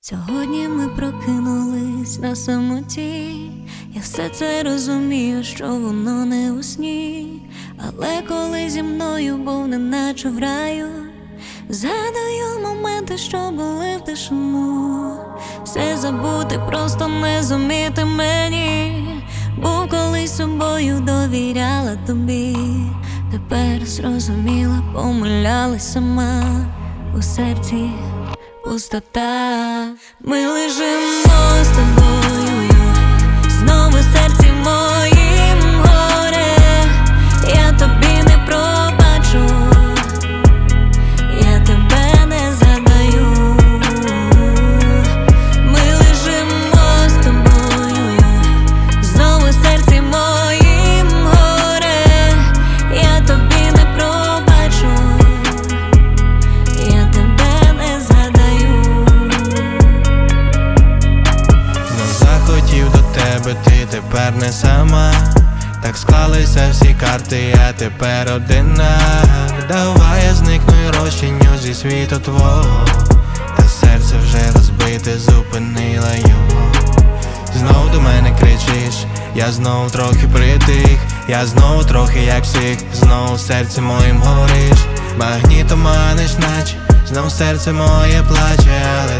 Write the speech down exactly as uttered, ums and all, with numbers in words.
Сьогодні ми прокинулись на самоті. Я все це розумію, що воно не у сні. Але коли зі мною був неначе в раю, згадую моменти, що були в тишину. Все забути, просто не зуміти мені. Був колись собою, довіряла тобі. Тепер зрозуміла, помилялась сама. У серці пустота. Ми лежимо з тобою, знову в серці моїм горе. Я тобі не пробачу, я тебе не згадаю. Ми лежимо з тобою, знову в серці моїм горе. Я тобі не пробачу, я тебе не згадаю. Ну захотів до тебе, ти тепер не сама. Так склалися всі карти, я тепер одина. Давай я зникну і розчиню зі світу твого. Та серце вже розбите, зупинила його. Знов до мене кричиш, я знов трохи притих. Я знов трохи як всіх, знов в серці моїм гориш. Магнітом маниш, наче знов серце моє плаче, але